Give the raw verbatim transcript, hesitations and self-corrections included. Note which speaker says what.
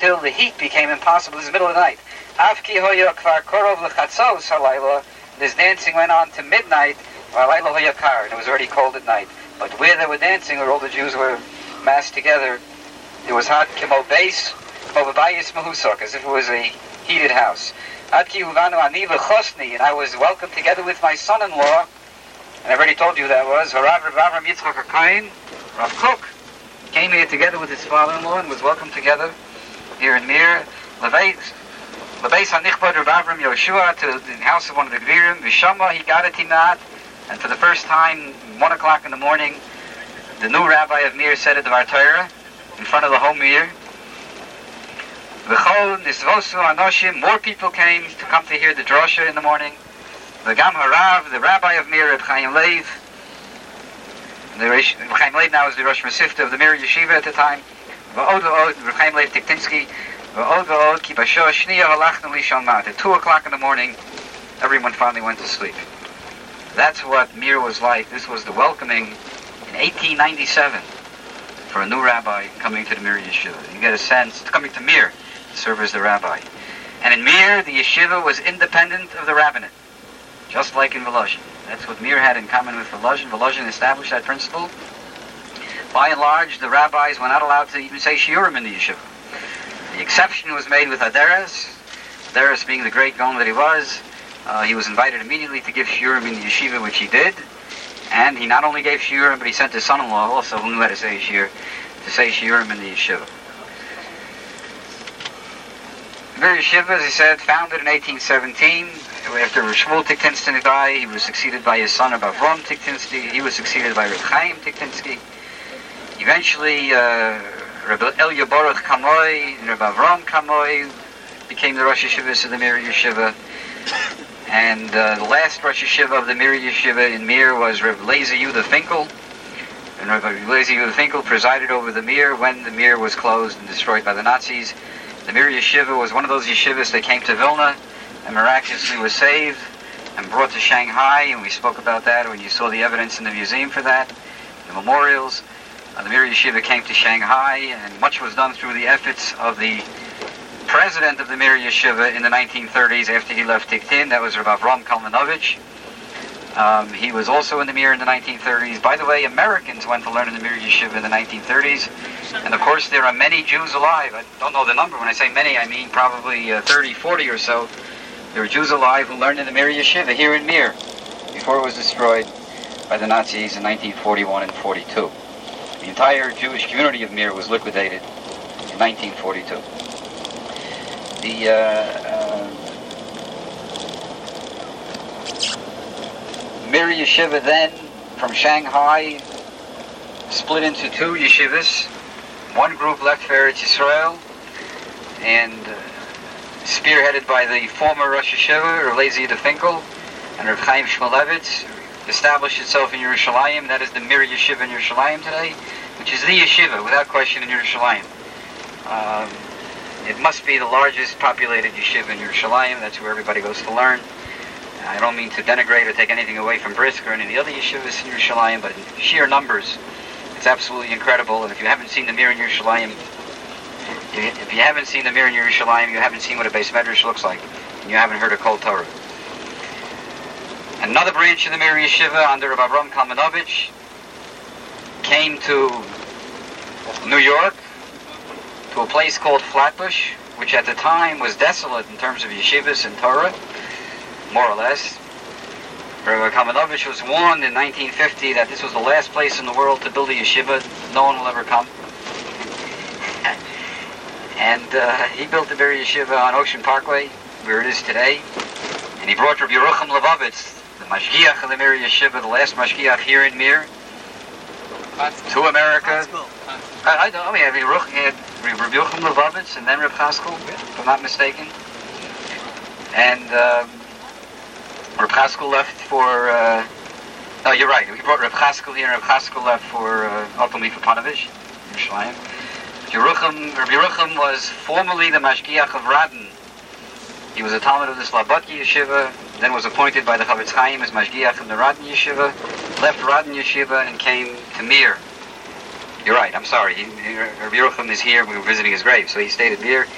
Speaker 1: until the heat became impossible. This is the middle of the night. Afki hoya kvar korov lechatzos halayla. This dancing went on to midnight. Halayla hoya kar, and it was already cold at night. But where they were dancing, where all the Jews were massed together, it was hot. Kimo beis ovabayis mahusok, as if it was a heated house. Adki uvanu ani lechosni, and I was welcomed together with my son-in-law. And I've already told you that was Harav Rav Yitzchak HaKohen, Rav Kook, came here together with his father-in-law and was welcomed together here in Mir. Lebeis HaNichbad Rav Avram Yoshua, to the house of one of the Gvirim. Vishama, he got it tinat, and for the first time, one o'clock in the morning, the new rabbi of Mir said at the Dvar Torah in front of the whole Mir. V'chol nisvosu anoshim, more people came to come to hear the drosha in the morning. The Gam Harav, the rabbi of Mir, Reb Chaim Lev, the Reb Chaim Lev now is the Rosh Masifta of the Mir Yeshiva at the time. V'od v'od, Reb Chaim Lev Tiktinsky, v'od v'od, ki b'shoah shniya halachnu lishon mat. At two o'clock in the morning, everyone finally went to sleep. That's what Mir was like. This was the welcoming in eighteen ninety-seven for a new rabbi coming to the Mir Yeshiva. You get a sense, coming to Mir to serve as the rabbi. And in Mir, the yeshiva was independent of the rabbinate. Just like in Volozhin. That's what Mir had in common with Volozhin. Volozhin established that principle. By and large, the rabbis were not allowed to even say shiurim in the yeshiva. The exception was made with Aderes. Aderes being the great Gaon that he was, uh, he was invited immediately to give shiurim in the yeshiva, which he did. And he not only gave shiurim, but he sent his son-in-law also, who knew how to say shiur, to say shiurim in the yeshiva. The Mir Yeshiva, as I said, founded in eighteen seventeen. After Shmuel Tiktinsky died, he was succeeded by his son Rabbi Avram Tiktinsky. He was succeeded by Reb Chaim Tiktinsky. Eventually, uh, Rabbi Elia Baruch Kamoy and Rabbi Avram Kamoy became the Rosh Yeshivas of the Mir Yeshiva. And uh, the last Rosh Yeshiva of the Mir Yeshiva in Mir was Rabbi Lezer Yehuda Finkel. And Rabbi Lezer Yehuda Finkel presided over the Mir when the Mir was closed and destroyed by the Nazis. The Mir Yeshiva was one of those yeshivas that came to Vilna and miraculously was saved and brought to Shanghai, and we spoke about that when you saw the evidence in the museum for that, the memorials. Uh, the Mir Yeshiva came to Shanghai, and much was done through the efforts of the president of the Mir Yeshiva in the nineteen thirties after he left Tiktin. That was Rav Avram Kalmanovich. Um, he was also in the Mir in the nineteen thirties. By the way, Americans went to learn in the Mir Yeshiva in the nineteen thirties. And of course, there are many Jews alive. I don't know the number. When I say many, I mean probably uh, thirty, forty or so. There were Jews alive who learned in the Mir Yeshiva here in Mir before it was destroyed by the Nazis in nineteen forty-one and forty-two. The entire Jewish community of Mir was liquidated in nineteen forty-two. The uh, uh, Mir Yeshiva then, from Shanghai, split into two yeshivas. One group left for Eretz Yisrael, and uh, spearheaded by the former Rosh Yeshiva, Rav Lezer Yehuda Finkel, and Rav Chaim Shmulevitz, established itself in Yerushalayim. That is the Mir Yeshiva in Yerushalayim today, which is the yeshiva, without question, in Yerushalayim. Um, it must be the largest populated yeshiva in Yerushalayim. That's where everybody goes to learn. I don't mean to denigrate or take anything away from Brisk or any of the other yeshivas in Yerushalayim, but in sheer numbers, it's absolutely incredible. And if you haven't seen the Mir in Yerushalayim, if you haven't seen the Mir in Yerushalayim, you haven't seen what a Beis Medrash looks like, and you haven't heard a Kol Torah. Another branch of the Mir Yeshiva under Rabbi Avram Kalmanovich came to New York, to a place called Flatbush, which at the time was desolate in terms of yeshivas and Torah, more or less. Rabbi Kalmanovich was warned in nineteen fifty that this was the last place in the world to build a yeshiva. No one will ever come. And uh, he built the Mir Yeshiva on Ocean Parkway, where it is today. And he brought Rabbi Yerucham Levovitz, the Mashgiach of the Mir Yeshiva, the last Mashgiach here in Mir, to America. I, I don't know, he had Rabbi Yerucham Levovitz and then Reb Chaskel, if I'm not mistaken. And uh, Reb Chaskel left for, uh, no, you're right, he brought Reb Chaskel here, and Reb Chaskel left for uh, Otomif Panovich, Yerushalayim. Yerucham, Rabbi Yerucham was formerly the Mashgiach of Radin. He was a Talmud of the Slobodki Yeshiva, then was appointed by the Chavetz Chaim as Mashgiach in the Radin Yeshiva, left Radin Yeshiva and came to Mir. You're right, I'm sorry. He, he, Rabbi Yerucham is here, we were visiting his grave, so he stayed at Mir.